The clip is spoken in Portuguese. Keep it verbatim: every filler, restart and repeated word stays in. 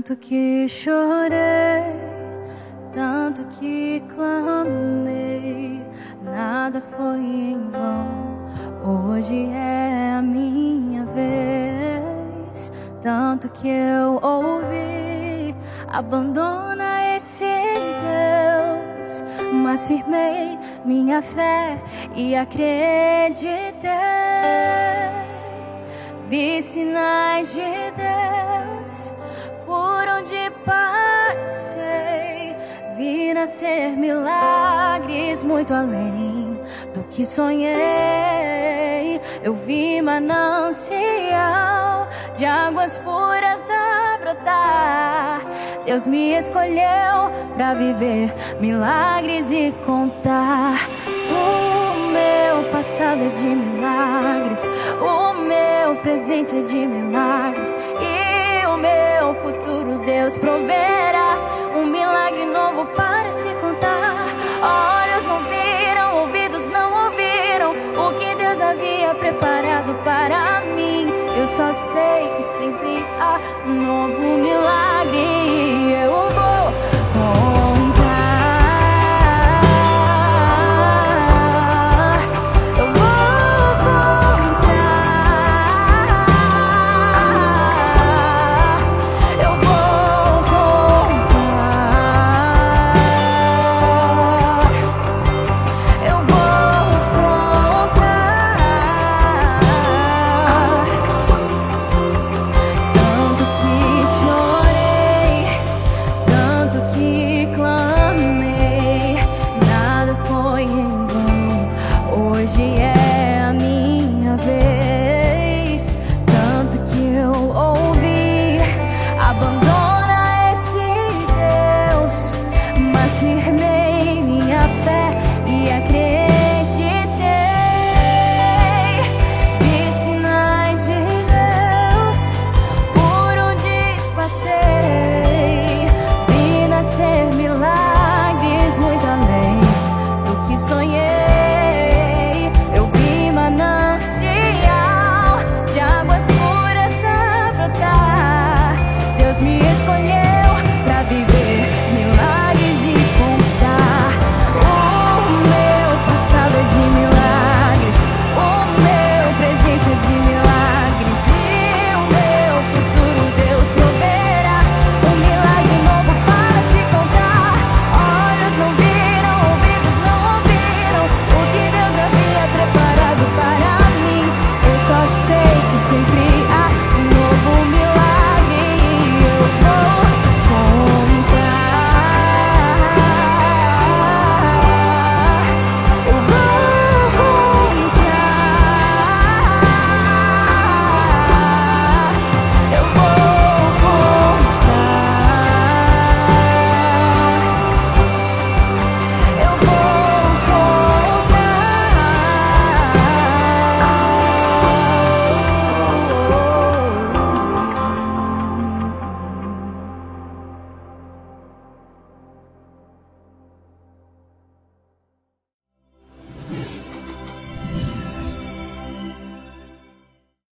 Tanto que chorei, tanto que clamei, nada foi em vão. Hoje é a minha vez. Tanto que eu ouvi, abandona esse Deus, mas firmei minha fé e acreditei. Vi sinais de Deus por onde passei, vi nascer milagres muito além do que sonhei. Eu vi manancial de águas puras a brotar. Deus me escolheu pra viver milagres e contar. O meu passado é de milagres, o meu presente é de milagres, e o meu futuro Deus proverá. Um milagre novo para se contar. Olhos não viram, ouvidos não ouviram o que Deus havia preparado para mim. Eu só sei que sempre há um novo milagre.